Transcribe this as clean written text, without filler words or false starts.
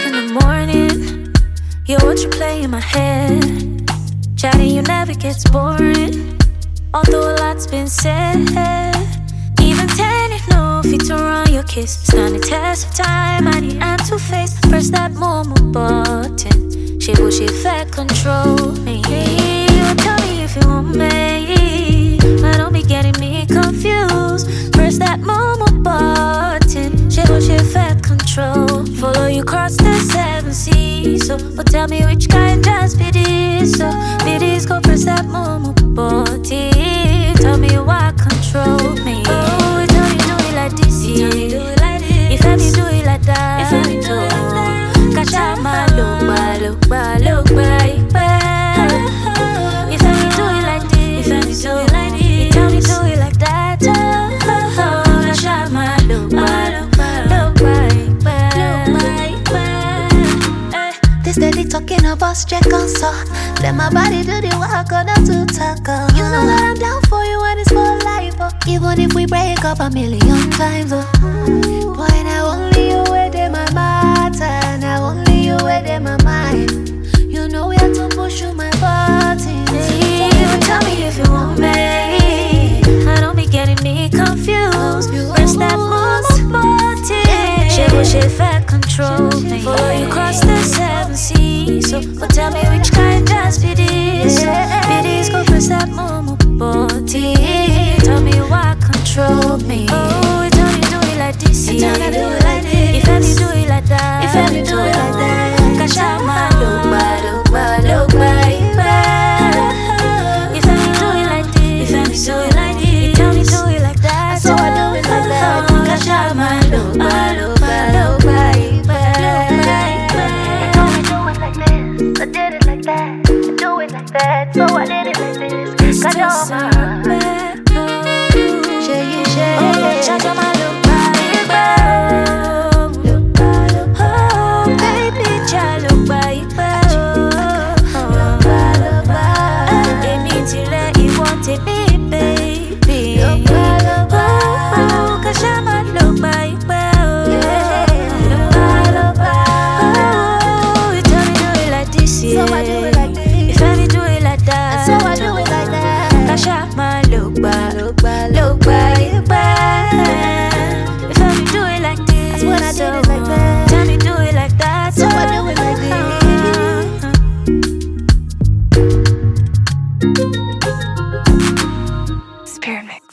in the morning, you watch you play in my head. Chatting you never gets boring, although a lot's been said. Even 10 you know fit to run your kiss. Stand the test of time, I need hand to face. Press that moment button, she will she fed control me. You tell me if you want me, but don't be getting me confused. Press that moment button, she will she fed control. Follow you across the 7 seas, so tell me which kind just be this. So be this, go press that moment button. Tell me why control me. Oh, tell me do it like this, yeah. If I me do it like that, if I me do it like that, catch out my look back, look back, look back. If I me do it like this, if I me do it like this, tell me do it like that. Oh, catch out my look back, look back, look back. They steady talking about check on so let my body do the work on to tackle. You know that I'm down for you and it's for life, oh. Even if we break up a million times, oh. Boy, now only you within my matter, now only you within my mind. You know we have to push you my buttons. Tell me if you want me, I don't be getting me confused. Press that most button, she fat control me. Follow you across the 7 seas, so tell me which kind just be this. Be this, go press that moment button. Tell me why control me. Oh, tell me do it like this, yeah. If I me do it like that, if I me do it like that, catch out my look back, look back, look back. If I me do it like this, if I me do it like this, tell me do it like that, so I do it like that. Catch out my look back, look back, look back. I did it like that, I do it like that, so I did it like this. Got your mind, Shut your mind, look back, look back, oh, baby, child, look back, look back. It means you let you want it, baby. Oh, cause your mind, look back, look back. Oh, you tell me do it like this, yeah. so I do it like this. If I me do it like that, So I do it like that. cash out my look back, look back, look back, look back. If I me do it like this, That's when I did it like that. Tell me do it like that, So I do it like this. Spirit mix.